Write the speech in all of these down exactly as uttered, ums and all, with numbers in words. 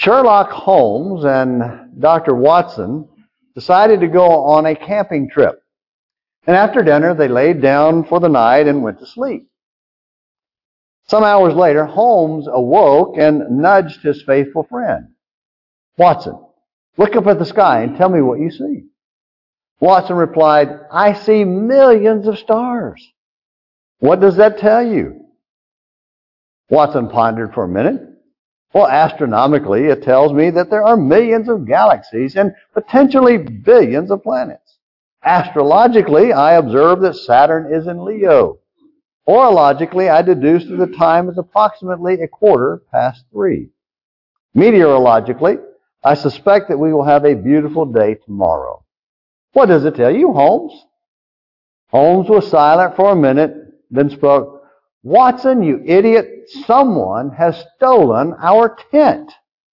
Sherlock Holmes and Doctor Watson decided to go on a camping trip. And after dinner, they laid down for the night and went to sleep. Some hours later, Holmes awoke and nudged his faithful friend. Watson, look up at the sky and tell me what you see. Watson replied, I see millions of stars. What does that tell you? Watson pondered for a minute. Well, astronomically, it tells me that there are millions of galaxies and potentially billions of planets. Astrologically, I observe that Saturn is in Leo. Orologically, I deduce that the time is approximately a quarter past three. Meteorologically, I suspect that we will have a beautiful day tomorrow. What does it tell you, Holmes? Holmes was silent for a minute, then spoke, Watson, you idiot, someone has stolen our tent.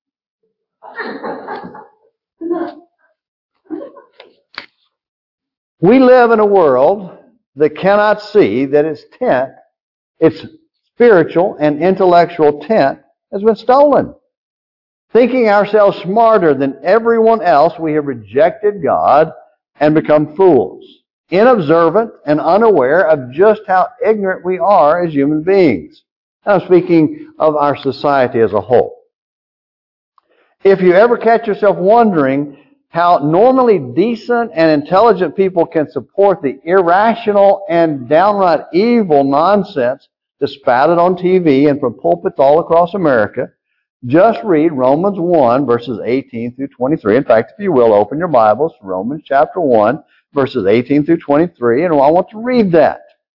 We live in a world that cannot see that its tent, its spiritual and intellectual tent, has been stolen. Thinking ourselves smarter than everyone else, we have rejected God and become fools, inobservant and unaware of just how ignorant we are as human beings. I'm speaking of our society as a whole. If you ever catch yourself wondering how normally decent and intelligent people can support the irrational and downright evil nonsense that's spouted on T V and from pulpits all across America, just read Romans one, verses eighteen through twenty-three. In fact, if you will, open your Bibles to Romans chapter one, verses eighteen through twenty-three, and I want to read that.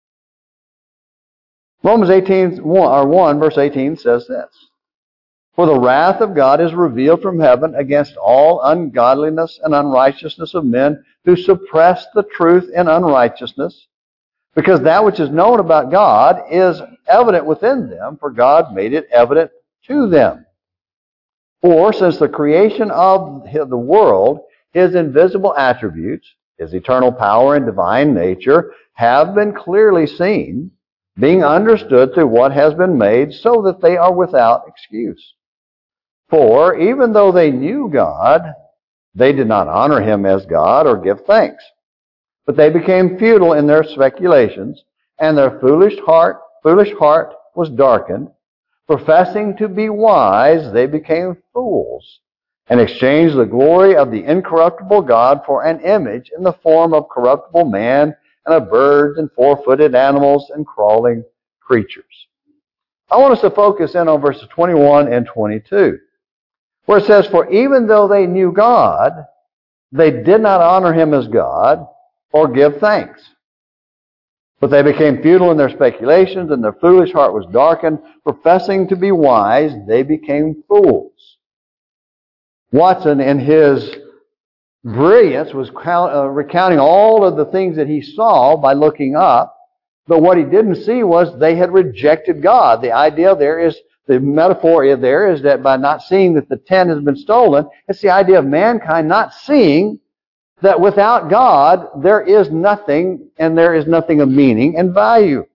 Romans eighteen, or one, verse eighteen says this. For the wrath of God is revealed from heaven against all ungodliness and unrighteousness of men who suppress the truth in unrighteousness, because that which is known about God is evident within them, for God made it evident to them. For since the creation of the world, His invisible attributes, His eternal power and divine nature, have been clearly seen, being understood through what has been made, so that they are without excuse. For even though they knew God, they did not honor Him as God or give thanks. But they became futile in their speculations, and their foolish heart, foolish heart was darkened. Professing to be wise, they became fools, and exchanged the glory of the incorruptible God for an image in the form of corruptible man, and of birds and four-footed animals and crawling creatures. I want us to focus in on verses twenty-one and twenty-two, where it says, For even though they knew God, they did not honor Him as God or give thanks. But they became futile in their speculations, and their foolish heart was darkened. Professing to be wise, they became fools. Watson, in his brilliance, was recounting all of the things that he saw by looking up. But what he didn't see was they had rejected God. The idea there is, the metaphor there is that by not seeing that the tent has been stolen, it's the idea of mankind not seeing that without God, there is nothing, and there is nothing of meaning and value.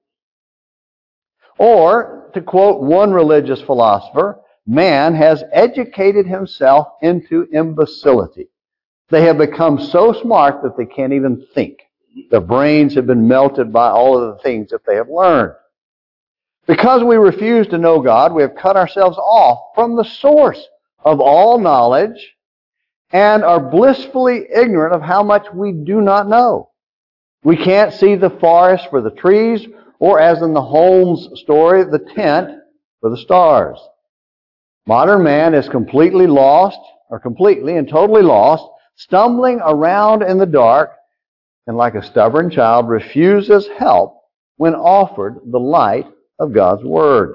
Or, to quote one religious philosopher, man has educated himself into imbecility. They have become so smart that they can't even think. Their brains have been melted by all of the things that they have learned. Because we refuse to know God, we have cut ourselves off from the source of all knowledge and are blissfully ignorant of how much we do not know. We can't see the forest for the trees, or as in the Holmes story, the tent for the stars. Modern man is completely lost, or completely and totally lost, stumbling around in the dark, and like a stubborn child refuses help when offered the light of God's Word.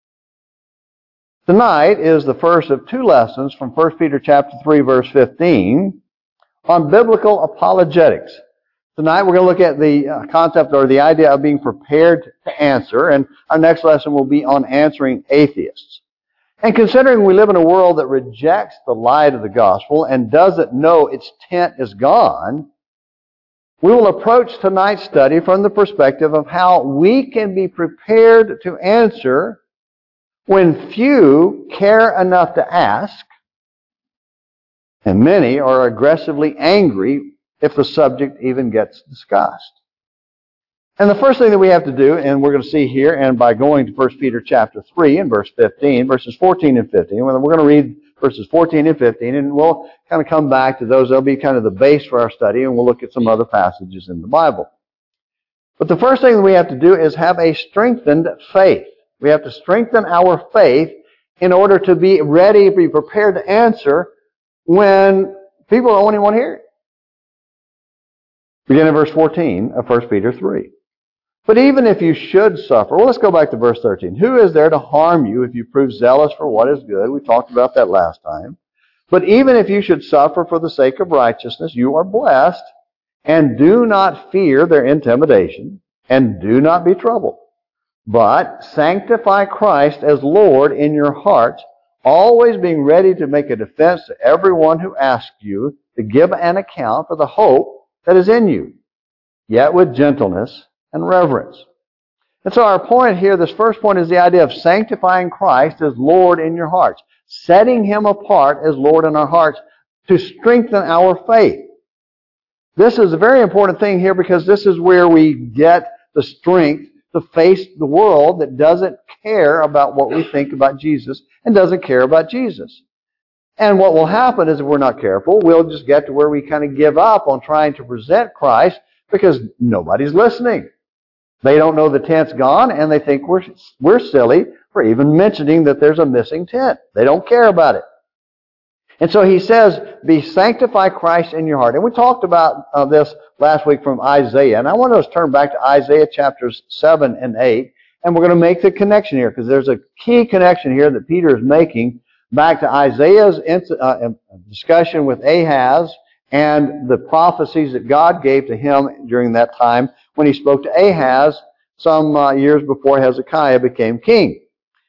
Tonight is the first of two lessons from First Peter chapter three, verse fifteen, on biblical apologetics. Tonight we're going to look at the concept or the idea of being prepared to answer, and our next lesson will be on answering atheists. And considering we live in a world that rejects the light of the gospel and doesn't know its tent is gone, we will approach tonight's study from the perspective of how we can be prepared to answer when few care enough to ask, And many are aggressively angry if the subject even gets discussed. And the first thing that we have to do, and we're going to see here, and by going to First Peter chapter three and verse fifteen, verses fourteen and fifteen, we're going to read verses fourteen and fifteen, and we'll kind of come back to those. They'll be kind of the base for our study, and we'll look at some other passages in the Bible. But the first thing that we have to do is have a strengthened faith. We have to strengthen our faith in order to be ready, be prepared to answer when people only want to hear it. Begin in verse fourteen of First Peter three. But even if you should suffer, well, let's go back to verse thirteen. Who is there to harm you if you prove zealous for what is good? We talked about that last time. But even if you should suffer for the sake of righteousness, you are blessed, and do not fear their intimidation, and do not be troubled. But sanctify Christ as Lord in your hearts, always being ready to make a defense to everyone who asks you to give an account for the hope that is in you, yet with gentleness and reverence. And so our point here, this first point, is the idea of sanctifying Christ as Lord in your hearts, setting Him apart as Lord in our hearts to strengthen our faith. This is a very important thing here because this is where we get the strength to face the world that doesn't care about what we think about Jesus and doesn't care about Jesus. And what will happen is if we're not careful, we'll just get to where we kind of give up on trying to present Christ because nobody's listening. They don't know the tent's gone, and they think we're we're silly for even mentioning that there's a missing tent. They don't care about it. And so he says, be sanctify Christ in your heart. And we talked about uh, this last week from Isaiah. And I want us to turn back to Isaiah chapters seven and eight. And we're going to make the connection here because there's a key connection here that Peter is making back to Isaiah's uh, discussion with Ahaz and the prophecies that God gave to him during that time when he spoke to Ahaz some uh, years before Hezekiah became king.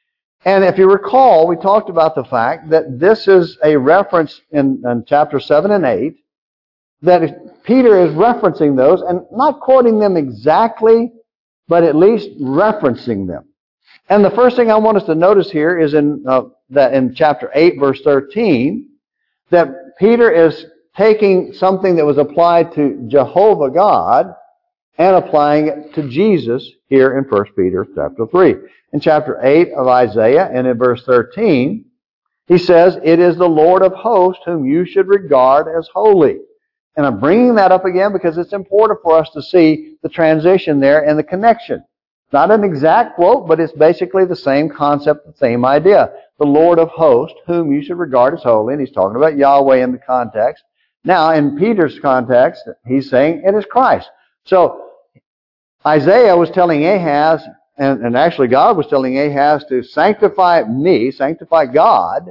And if you recall, we talked about the fact that this is a reference in, in chapter seven and eight, that Peter is referencing those and not quoting them exactly, but at least referencing them. And the first thing I want us to notice here is in uh, that in chapter eight, verse thirteen, that Peter is taking something that was applied to Jehovah God and applying it to Jesus here in First Peter chapter three. In chapter eight of Isaiah and in verse thirteen, he says, it is the Lord of hosts whom you should regard as holy. And I'm bringing that up again because it's important for us to see the transition there and the connection. Not an exact quote, but it's basically the same concept, the same idea. The Lord of hosts whom you should regard as holy. And he's talking about Yahweh in the context. Now, in Peter's context, he's saying it is Christ. So, Isaiah was telling Ahaz, and, and actually God was telling Ahaz to sanctify me, sanctify God.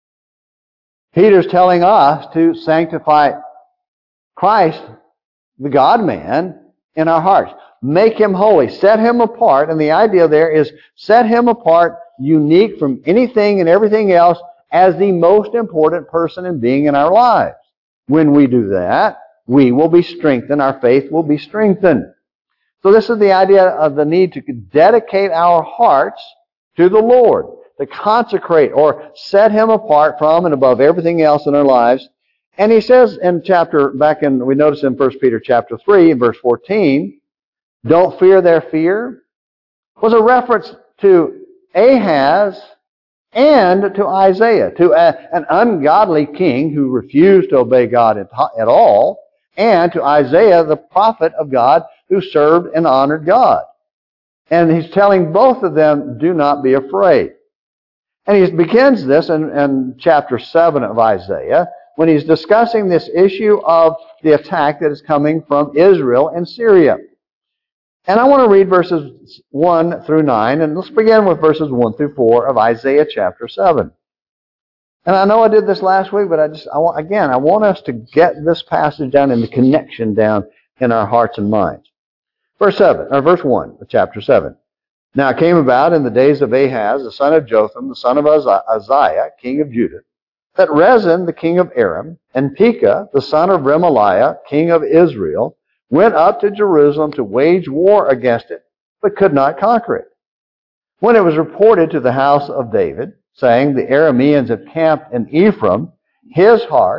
Peter's telling us to sanctify Christ, the God-man, in our hearts. Make Him holy. Set Him apart. And the idea there is set Him apart, unique from anything and everything else, as the most important person and being in our lives. When we do that, we will be strengthened. Our faith will be strengthened. So this is the idea of the need to dedicate our hearts to the Lord, to consecrate or set Him apart from and above everything else in our lives. And he says in chapter, back in, we notice in First Peter chapter three, in verse fourteen, don't fear their fear, was a reference to Ahaz and to Isaiah, to a, an ungodly king who refused to obey God at, at all, and to Isaiah, the prophet of God, who served and honored God. And he's telling both of them, do not be afraid. And he begins this in, in chapter seven of Isaiah, when he's discussing this issue of the attack that is coming from Israel and Syria. And I want to read verses one through nine, and let's begin with verses one through four of Isaiah chapter seven. And I know I did this last week, but I just, I want, again, I want us to get this passage down and the connection down in our hearts and minds. Verse seven, or verse one of chapter seven. Now it came about in the days of Ahaz, the son of Jotham, the son of Uzziah, king of Judah, that Rezin, the king of Aram, and Pekah, the son of Remaliah, king of Israel, went up to Jerusalem to wage war against it, but could not conquer it. When it was reported to the house of David, saying, the Arameans have camped in Ephraim, his heart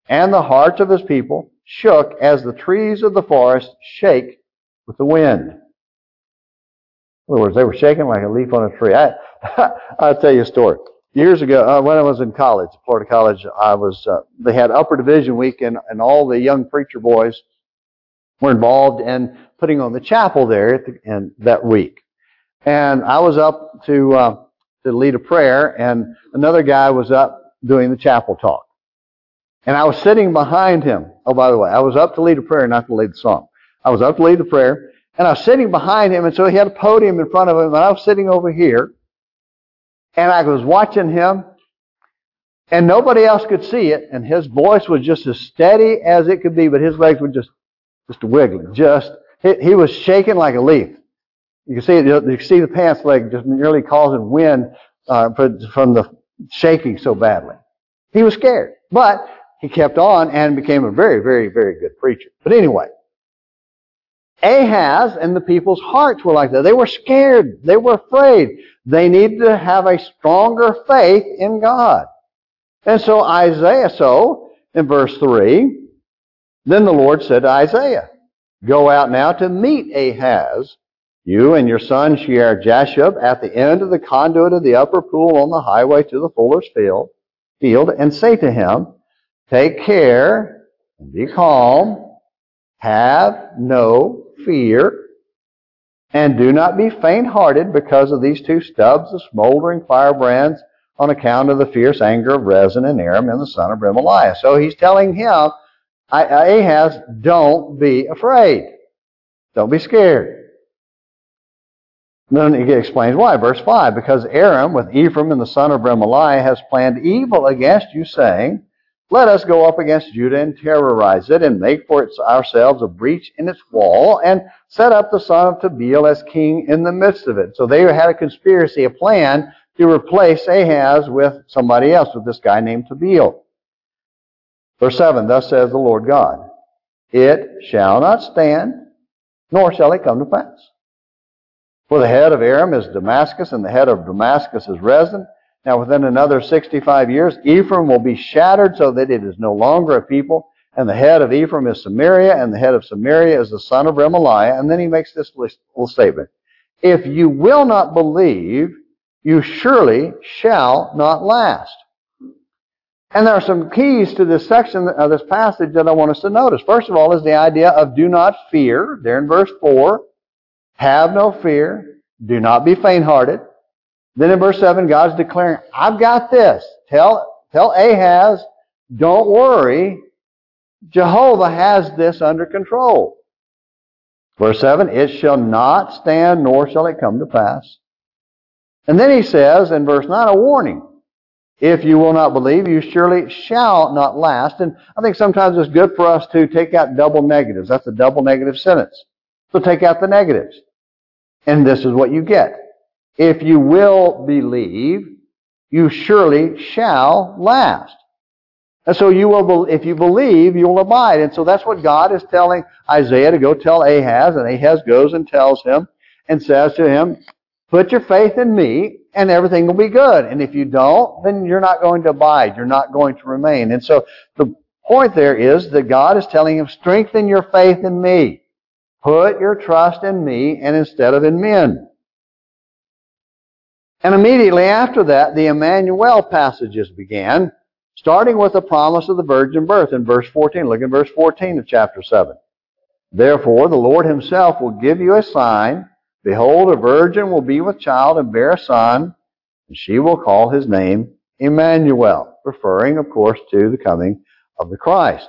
and the hearts of his people shook as the trees of the forest shake with the wind. In other words, they were shaking like a leaf on a tree. I, I'll tell you a story. Years ago, uh, when I was in college, Florida College, I was. Uh, they had Upper Division Week, and, and all the young preacher boys were involved in putting on the chapel there at the, in that week. And I was up to uh, to lead a prayer, and another guy was up doing the chapel talk. And I was sitting behind him. Oh, by the way, I was up to lead a prayer, not to lead the song. I was up to lead the prayer, and I was sitting behind him, and so he had a podium in front of him, and I was sitting over here. And I was watching him, and nobody else could see it, and his voice was just as steady as it could be, but his legs were just, just wiggling. Just, he, he was shaking like a leaf. You can see it, you can see the pants leg just nearly causing wind uh, from the shaking so badly. He was scared, but he kept on and became a very, very, very good preacher. But anyway, Ahaz and the people's hearts were like that. They were scared. They were afraid. They needed to have a stronger faith in God. And so Isaiah, so in verse three, then the Lord said to Isaiah, go out now to meet Ahaz, you and your son Shear-Jashub, at the end of the conduit of the upper pool on the highway to the fuller's field, field, and say to him, take care and be calm, have no fear, and do not be faint-hearted because of these two stubs of smoldering firebrands on account of the fierce anger of Rezin and Aram and the son of Remaliah. So he's telling him, Ahaz, don't be afraid. Don't be scared. Then he explains why. Verse five, because Aram with Ephraim and the son of Remaliah has planned evil against you, saying, let us go up against Judah and terrorize it and make for ourselves a breach in its wall and set up the son of Tabeel as king in the midst of it. So they had a conspiracy, a plan to replace Ahaz with somebody else, with this guy named Tabeel. Verse seven, thus says the Lord God, it shall not stand, nor shall it come to pass. For the head of Aram is Damascus, and the head of Damascus is Rezin. Now within another sixty-five years, Ephraim will be shattered so that it is no longer a people. And the head of Ephraim is Samaria, and the head of Samaria is the son of Remaliah. And then he makes this little statement. If you will not believe, you surely shall not last. And there are some keys to this section of this passage that I want us to notice. First of all is the idea of do not fear. There in verse four. Have no fear. Do not be faint-hearted. Then in verse seven, God's declaring, I've got this. Tell, tell Ahaz, don't worry. Jehovah has this under control. Verse seven, it shall not stand, nor shall it come to pass. And then he says in verse nine, a warning. If you will not believe, you surely shall not last. And I think sometimes it's good for us to take out double negatives. That's a double negative sentence. So take out the negatives. And this is what you get. If you will believe, you surely shall last. And so you will, if you believe, you will abide. And so that's what God is telling Isaiah to go tell Ahaz. And Ahaz goes and tells him and says to him, put your faith in me and everything will be good. And if you don't, then you're not going to abide. You're not going to remain. And so the point there is that God is telling him, strengthen your faith in me. Put your trust in me and instead of in men. And immediately after that, the Emmanuel passages began, starting with the promise of the virgin birth in verse fourteen. Look at verse fourteen of chapter seven. Therefore, the Lord himself will give you a sign. Behold, a virgin will be with child and bear a son, and she will call his name Emmanuel, referring, of course, to the coming of the Christ.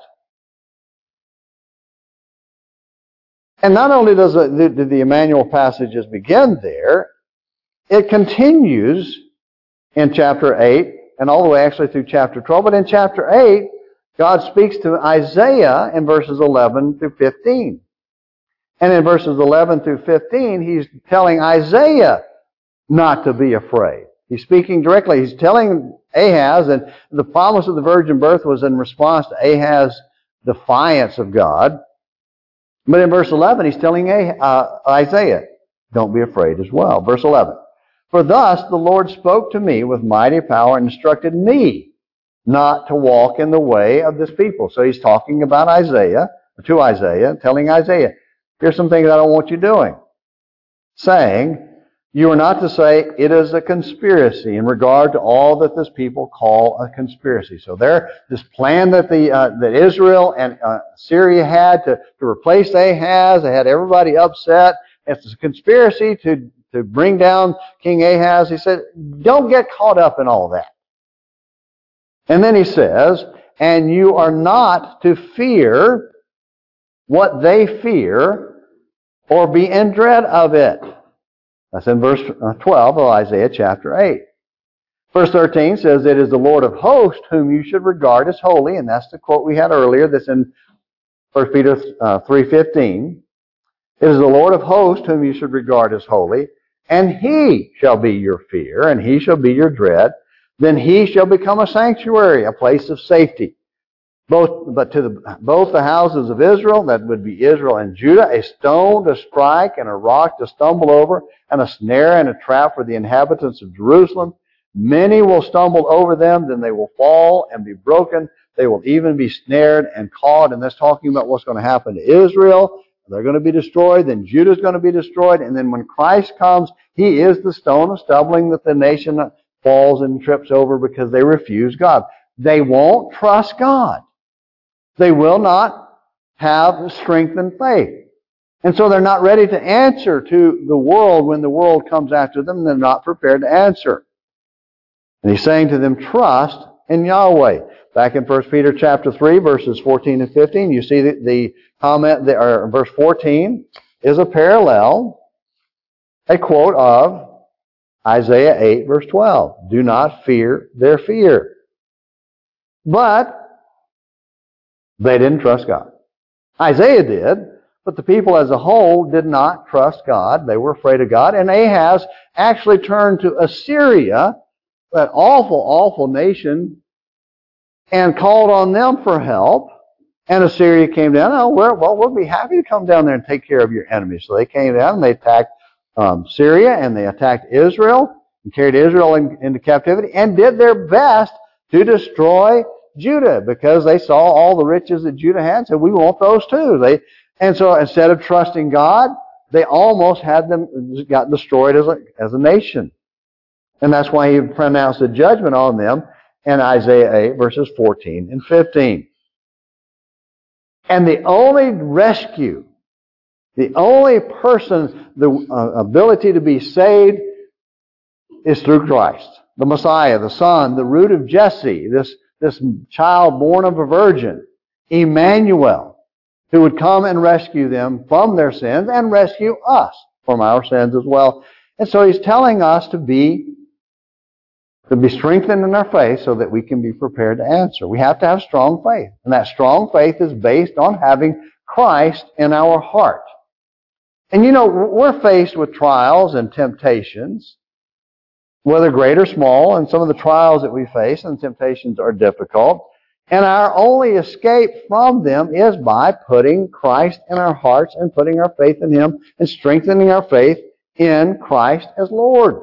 And not only does the, the, the Emmanuel passages begin there, it continues in chapter eight, and all the way actually through chapter twelve. But in chapter eight, God speaks to Isaiah in verses eleven through fifteen. And in verses eleven through fifteen, he's telling Isaiah not to be afraid. He's speaking directly. He's telling Ahaz, and the promise of the virgin birth was in response to Ahaz's defiance of God. But in verse eleven, he's telling uh, Isaiah, don't be afraid as well. Verse eleven. For thus the Lord spoke to me with mighty power and instructed me, not to walk in the way of this people. So he's talking about Isaiah, to Isaiah, telling Isaiah, here's some things I don't want you doing. Saying, you are not to say it is a conspiracy in regard to all that this people call a conspiracy. So there, this plan that the uh, that Israel and uh, Syria had to, to replace Ahaz, they had everybody upset. It's a conspiracy to, to bring down King Ahaz. He said, don't get caught up in all that. And then he says, and you are not to fear what they fear or be in dread of it. That's in verse twelve of Isaiah chapter eight. Verse thirteen says, it is the Lord of hosts whom you should regard as holy. And that's the quote we had earlier that's in First Peter three fifteen. It is the Lord of hosts whom you should regard as holy. And He shall be your fear, and He shall be your dread. Then He shall become a sanctuary, a place of safety. Both, but to the, both the houses of Israel, that would be Israel and Judah, a stone to strike and a rock to stumble over, and a snare and a trap for the inhabitants of Jerusalem. Many will stumble over them, then they will fall and be broken. They will even be snared and caught. And that's talking about what's going to happen to Israel. They're going to be destroyed, then Judah's going to be destroyed, and then when Christ comes, He is the stone of stumbling that the nation falls and trips over because they refuse God. They won't trust God. They will not have strengthened faith. And so they're not ready to answer to the world when the world comes after them. They're not prepared to answer. And He's saying to them, trust in Yahweh. Back in First Peter chapter three, verses fourteen and fifteen, you see the, the comment, there, or verse fourteen is a parallel, a quote of Isaiah eight, verse twelve. Do not fear their fear. But they didn't trust God. Isaiah did, but the people as a whole did not trust God. They were afraid of God. And Ahaz actually turned to Assyria, that awful, awful nation, and called on them for help. And Assyria came down. Oh, well, we'll be happy to come down there and take care of your enemies. So they came down and they attacked um, Syria and they attacked Israel and carried Israel in, into captivity and did their best to destroy Judah, because they saw all the riches that Judah had and said, we want those too. They, and so instead of trusting God, they almost had them, got destroyed as a, as a nation. And that's why He pronounced a judgment on them in Isaiah eight, verses fourteen and fifteen. And the only rescue, the only person, the uh, ability to be saved is through Christ. The Messiah, the Son, the root of Jesse, this This child born of a virgin, Emmanuel, who would come and rescue them from their sins and rescue us from our sins as well. And so He's telling us to be to be strengthened in our faith so that we can be prepared to answer. We have to have strong faith. And that strong faith is based on having Christ in our heart. And you know, we're faced with trials and temptations, whether great or small, and some of the trials that we face and temptations are difficult. And our only escape from them is by putting Christ in our hearts and putting our faith in Him and strengthening our faith in Christ as Lord.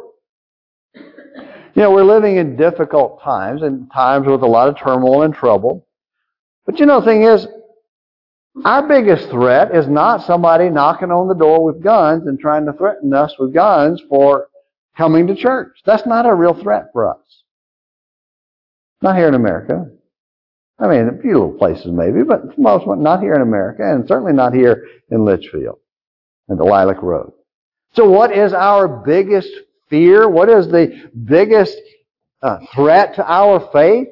You know, we're living in difficult times and times with a lot of turmoil and trouble. But you know, the thing is, our biggest threat is not somebody knocking on the door with guns and trying to threaten us with guns for coming to church. That's not a real threat for us. Not here in America. I mean, a few little places maybe, but most not here in America, and certainly not here in Litchfield and the Lilac Road. So what is our biggest fear? What is the biggest uh, threat to our faith?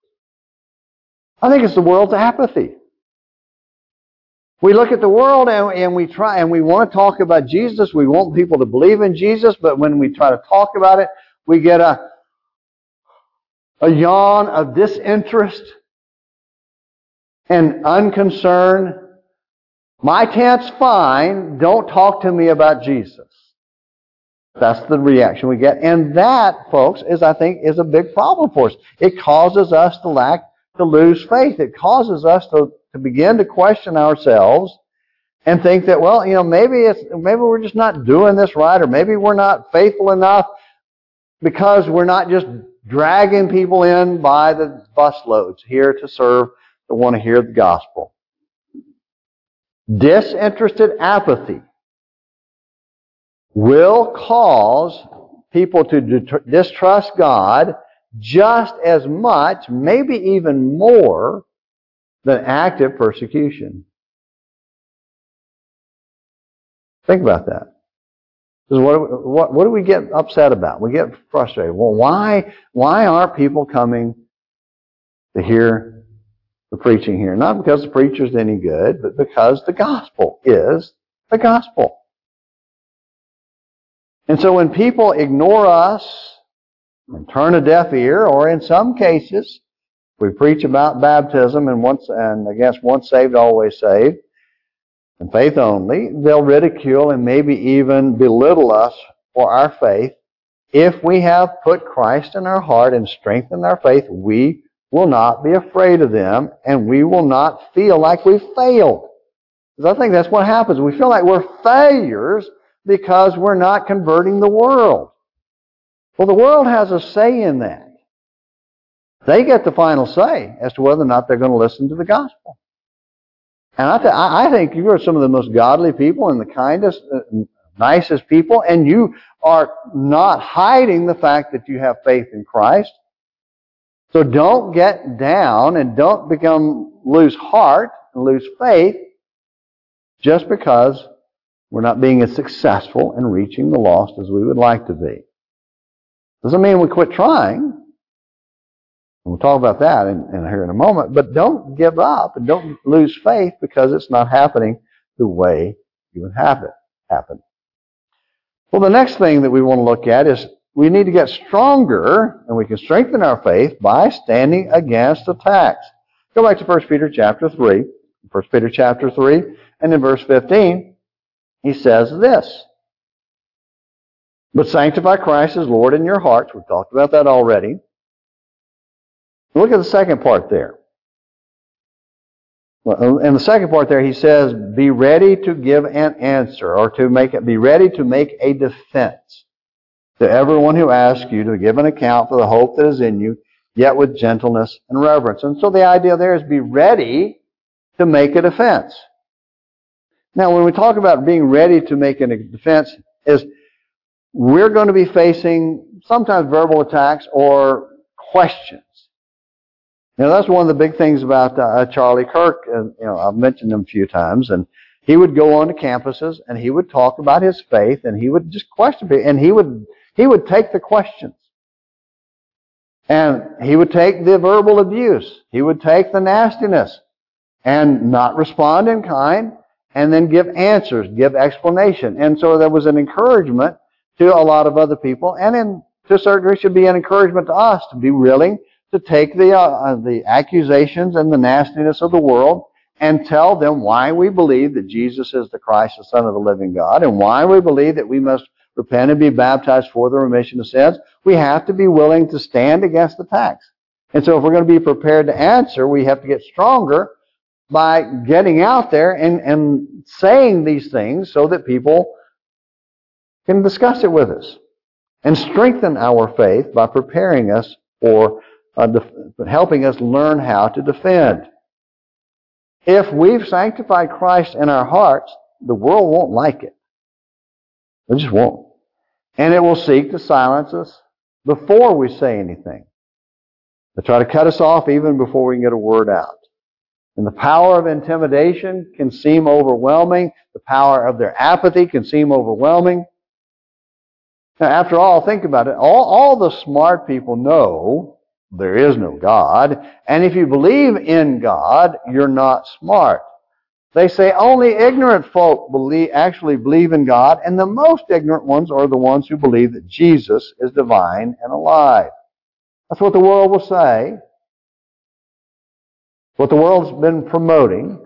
I think it's the world's apathy. We look at the world and, and we try and we want to talk about Jesus. We want people to believe in Jesus, but when we try to talk about it, we get a a yawn of disinterest and unconcern. My tent's fine. Don't talk to me about Jesus. That's the reaction we get. And that, folks, is I think is a big problem for us. It causes us to lack, to lose faith. It causes us to, to begin to question ourselves and think that, well, you know, maybe it's maybe we're just not doing this right, or maybe we're not faithful enough because we're not just dragging people in by the busloads here to serve that want to hear the gospel. Disinterested apathy will cause people to distrust God just as much, maybe even more, than active persecution. Think about that. What, what, what do we get upset about? We get frustrated. Well, why, why aren't people coming to hear the preaching here? Not because the preacher's any good, but because the gospel is the gospel. And so when people ignore us and turn a deaf ear, or in some cases, we preach about baptism and once and I guess once saved, always saved, and faith only, they'll ridicule and maybe even belittle us for our faith. If we have put Christ in our heart and strengthened our faith, we will not be afraid of them, and we will not feel like we've failed. Because I think that's what happens. We feel like we're failures because we're not converting the world. Well, the world has a say in that. They get the final say as to whether or not they're going to listen to the gospel. And I, th- I think you are some of the most godly people and the kindest, uh, nicest people, and you are not hiding the fact that you have faith in Christ. So don't get down and don't become lose heart and lose faith just because we're not being as successful in reaching the lost as we would like to be. Doesn't mean we quit trying. We'll talk about that in, in here in a moment. But don't give up and don't lose faith because it's not happening the way you would have it happen. Well, the next thing that we want to look at is we need to get stronger, and we can strengthen our faith by standing against attacks. Go back to First Peter chapter three. First Peter chapter three, and in verse fifteen, he says this. But sanctify Christ as Lord in your hearts. We've talked about that already. Look at the second part there. In the second part there, he says, be ready to give an answer, or to make it, be ready to make a defense to everyone who asks you to give an account for the hope that is in you, yet with gentleness and reverence. And so the idea there is be ready to make a defense. Now, when we talk about being ready to make a defense, is we're going to be facing sometimes verbal attacks or questions. Now, that's one of the big things about uh, Charlie Kirk. And, you know, I've mentioned him a few times, and he would go on to campuses and he would talk about his faith, and he would just question people, and he would he would take the questions, and he would take the verbal abuse, he would take the nastiness, and not respond in kind, and then give answers, give explanation. And so there was an encouragement to a lot of other people, and in, to a certain degree should be an encouragement to us to be willing to take the uh, the accusations and the nastiness of the world and tell them why we believe that Jesus is the Christ, the Son of the living God, and why we believe that we must repent and be baptized for the remission of sins. We have to be willing to stand against attacks. And so if we're going to be prepared to answer, we have to get stronger by getting out there and, and saying these things so that people can discuss it with us and strengthen our faith by preparing us for uh, def- helping us learn how to defend. If we've sanctified Christ in our hearts, the world won't like it. It just won't. And it will seek to silence us before we say anything. They'll try to cut us off even before we can get a word out. And the power of intimidation can seem overwhelming. The power of their apathy can seem overwhelming. Now, after all, think about it. All, all the smart people know there is no God. And if you believe in God, you're not smart. They say only ignorant folk believe, actually believe in God, and the most ignorant ones are the ones who believe that Jesus is divine and alive. That's what the world will say. What the world's been promoting.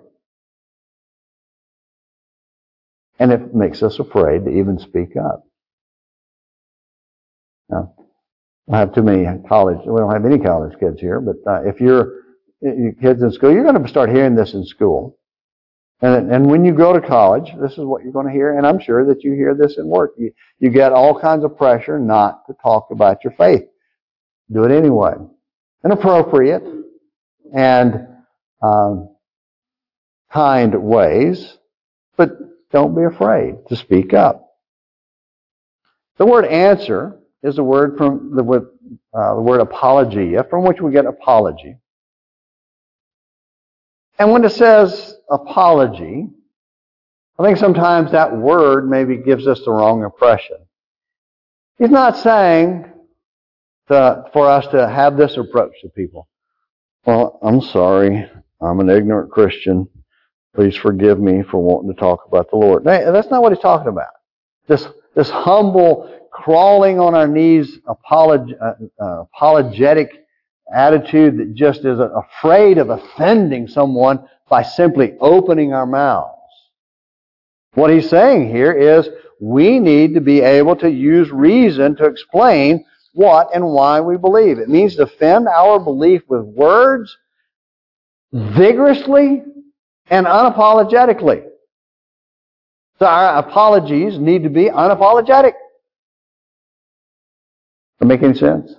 And it makes us afraid to even speak up. Now, I don't have too many college, we don't have any college kids here, but uh, if you're your kids in school, you're going to start hearing this in school. And, and when you go to college, this is what you're going to hear, and I'm sure that you hear this in work. You, you get all kinds of pressure not to talk about your faith. Do it anyway. In appropriate and um, kind ways, but don't be afraid to speak up. The word answer is a word from the word, uh, the word apologia, from which we get apology. And when it says apology, I think sometimes that word maybe gives us the wrong impression. He's not saying to, for us to have this approach to people. Well, I'm sorry. I'm an ignorant Christian. Please forgive me for wanting to talk about the Lord. That's not what he's talking about. This, this humble, crawling on our knees, apolog, uh, uh, apologetic attitude that just is afraid of offending someone by simply opening our mouths. What he's saying here is we need to be able to use reason to explain what and why we believe. It means defend our belief with words, vigorously, and unapologetically. So our apologies need to be unapologetic. Does that make any sense?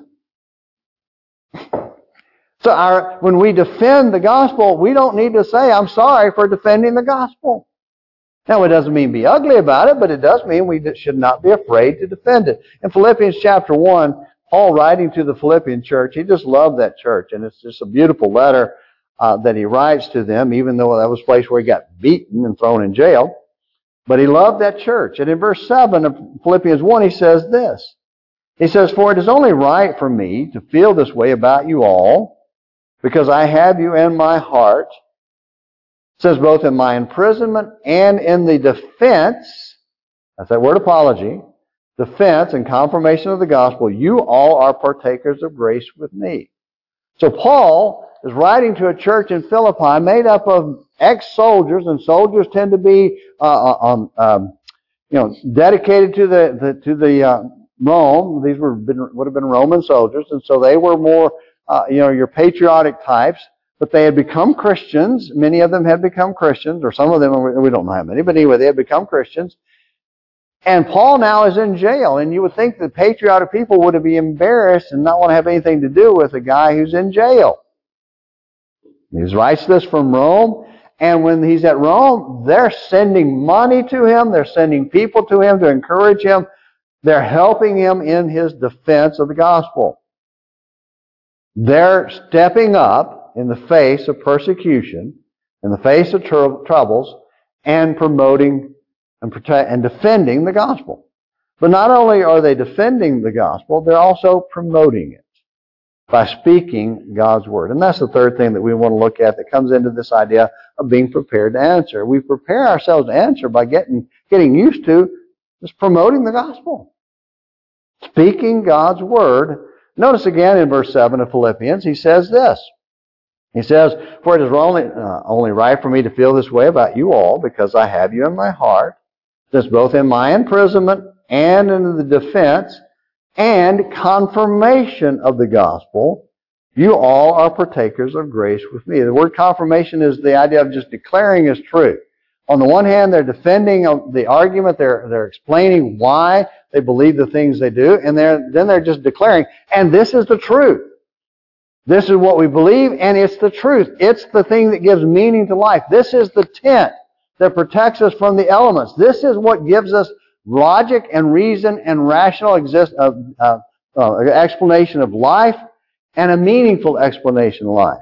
So our, when we defend the gospel, we don't need to say, I'm sorry for defending the gospel. Now, it doesn't mean be ugly about it, but it does mean we should not be afraid to defend it. In Philippians chapter one, Paul writing to the Philippian church, he just loved that church, and it's just a beautiful letter uh, that he writes to them, even though that was a place where he got beaten and thrown in jail. But he loved that church. And in verse seven of Philippians one, he says this. He says, for it is only right for me to feel this way about you all, because I have you in my heart. It says both in my imprisonment and in the defense, that's that word apology, defense and confirmation of the gospel, you all are partakers of grace with me. So Paul is writing to a church in Philippi made up of ex-soldiers, and soldiers tend to be, uh, um, um, you know, dedicated to the, the to the uh, Rome. These were been, would have been Roman soldiers, and so they were more, uh, you know, your patriotic types. But they had become Christians. Many of them had become Christians, or some of them, we don't know how many, but anyway, they had become Christians. And Paul now is in jail, and you would think that patriotic people would be embarrassed and not want to have anything to do with a guy who's in jail. He writes this from Rome, and when he's at Rome, they're sending money to him, they're sending people to him to encourage him, they're helping him in his defense of the gospel. They're stepping up in the face of persecution, in the face of tr- troubles, and promoting and protect and defending the gospel. But not only are they defending the gospel, they're also promoting it by speaking God's word. And that's the third thing that we want to look at that comes into this idea of being prepared to answer. We prepare ourselves to answer by getting getting used to just promoting the gospel. Speaking God's word. Notice again in verse seven of Philippians, he says this. He says, for it is only, uh, only right for me to feel this way about you all, because I have you in my heart, since both in my imprisonment and in the defense and confirmation of the gospel, you all are partakers of grace with me. The word confirmation is the idea of just declaring as truth. On the one hand, they're defending the argument, they're, they're explaining why they believe the things they do, and they're, then they're just declaring, and this is the truth. This is what we believe, and it's the truth. It's the thing that gives meaning to life. This is the tent that protects us from the elements. This is what gives us logic and reason and rational exist, uh, uh, uh, explanation of life and a meaningful explanation of life.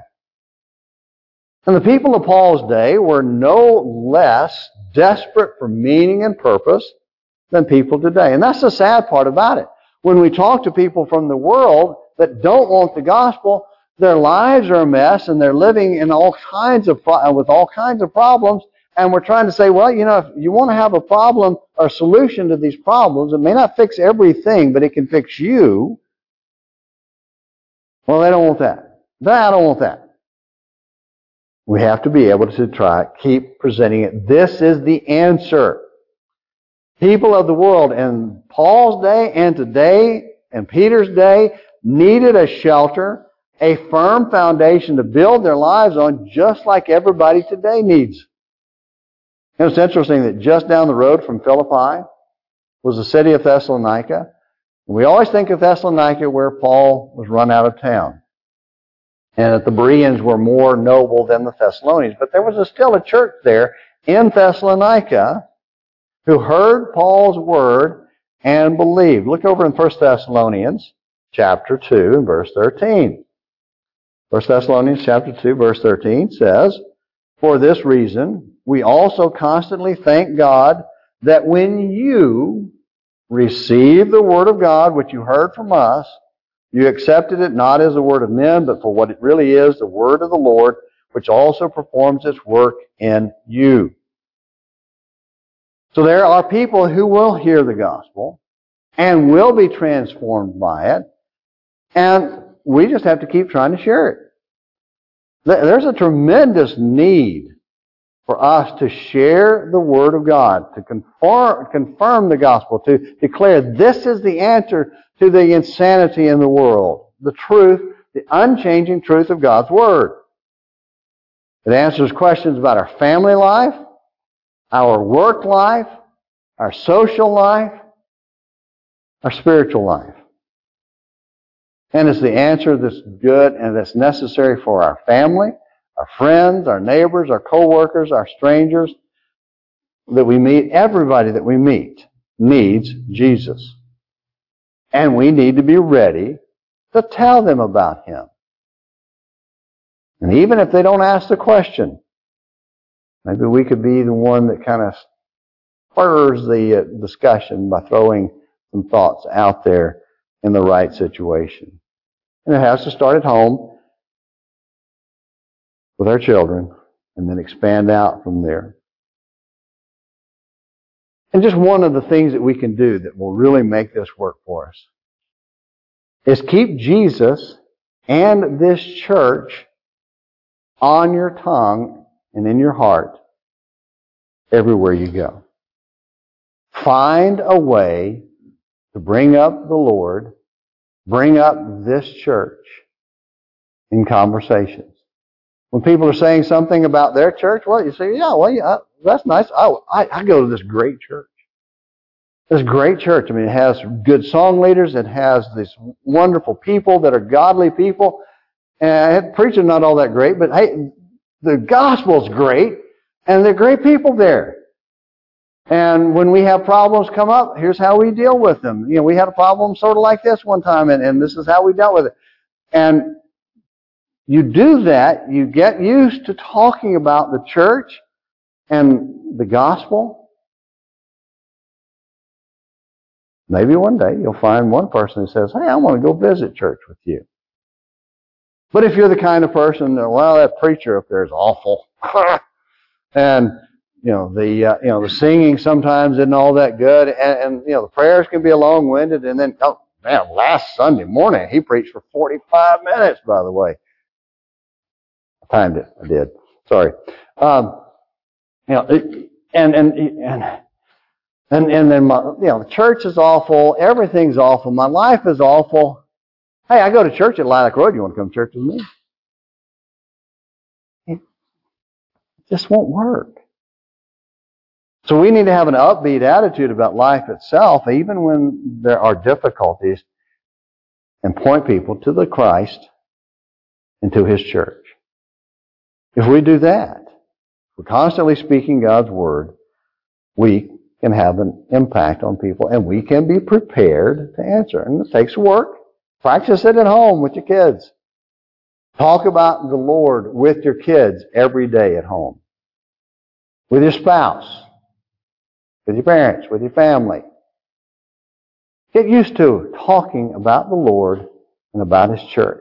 And the people of Paul's day were no less desperate for meaning and purpose than people today. And that's the sad part about it. When we talk to people from the world that don't want the gospel, their lives are a mess, and they're living in all kinds of pro- with all kinds of problems. And we're trying to say, well, you know, if you want to have a problem or a solution to these problems, it may not fix everything, but it can fix you. Well, they don't want that. I don't want that. We have to be able to try, keep presenting it. This is the answer. People of the world in Paul's day and today and Peter's day needed a shelter, a firm foundation to build their lives on, just like everybody today needs. You know, it's interesting that just down the road from Philippi was the city of Thessalonica, We always think of Thessalonica where Paul was run out of town, and that the Bereans were more noble than the Thessalonians. But there was a, still a church there in Thessalonica who heard Paul's word and believed. Look over in First Thessalonians chapter two and verse thirteen. First Thessalonians chapter two, verse thirteen says, "For this reason, we also constantly thank God that when you received the word of God, which you heard from us, you accepted it not as the word of men, but for what it really is, the word of the Lord, which also performs its work in you." So there are people who will hear the gospel and will be transformed by it, and we just have to keep trying to share it. There's a tremendous need for us to share the Word of God, to confirm, confirm the gospel, to declare this is the answer to the insanity in the world, the truth, the unchanging truth of God's Word. It answers questions about our family life, our work life, our social life, our spiritual life. And it's the answer that's good and that's necessary for our family, our friends, our neighbors, our co-workers, our strangers that we meet. Everybody that we meet needs Jesus. And we need to be ready to tell them about Him. And even if they don't ask the question, maybe we could be the one that kind of spurs the uh, discussion by throwing some thoughts out there in the right situation. And it has to start at home with our children and then expand out from there. And just one of the things that we can do that will really make this work for us is keep Jesus and this church on your tongue and in your heart everywhere you go. Find a way to bring up the Lord, bring up this church in conversations. When people are saying something about their church, well, you say, yeah, well, yeah, that's nice. Oh, I, I go to this great church. This great church. I mean, it has good song leaders. It has these wonderful people that are godly people. And preaching not all that great, but hey, the gospel's great, and they're great people there. And when we have problems come up, here's how we deal with them. You know, we had a problem sort of like this one time, and, and this is how we dealt with it. And you do that, you get used to talking about the church and the gospel. Maybe one day you'll find one person who says, hey, I want to go visit church with you. But if you're the kind of person that, well, that preacher up there is awful. and, you know, the, uh, you know, the singing sometimes isn't all that good. And, and, you know, the prayers can be long-winded. And then, oh, man, last Sunday morning, he preached for forty-five minutes, by the way. I timed it. I did. Sorry. Um, you know, it, and, and, and, and, and then, my, you know, the church is awful. Everything's awful. My life is awful. Hey, I go to church at Lilac Road. You want to come to church with me? It just won't work. So we need to have an upbeat attitude about life itself, even when there are difficulties, and point people to the Christ and to His church. If we do that, if we're constantly speaking God's Word, we can have an impact on people, and we can be prepared to answer. And it takes work. Practice it at home with your kids. Talk about the Lord with your kids every day at home. With your spouse. With your parents. With your family. Get used to talking about the Lord and about His church.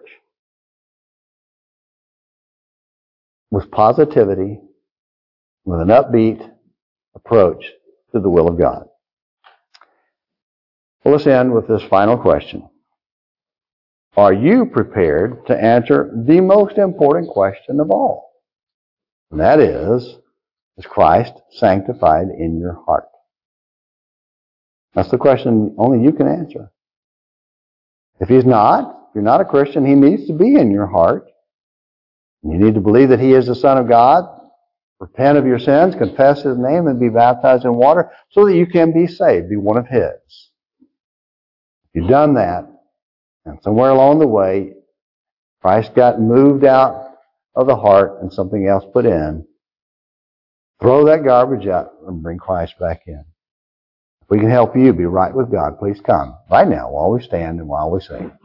With positivity. With an upbeat approach to the will of God. Well, let's end with this final question. Are you prepared to answer the most important question of all? And that is, is Christ sanctified in your heart? That's the question only you can answer. If He's not, if you're not a Christian, He needs to be in your heart. You need to believe that He is the Son of God, repent of your sins, confess His name, and be baptized in water so that you can be saved, be one of His. If You've done that, and somewhere along the way, Christ got moved out of the heart and something else put in. Throw that garbage out and bring Christ back in. If we can help you be right with God, please come right now while we stand and while we sing.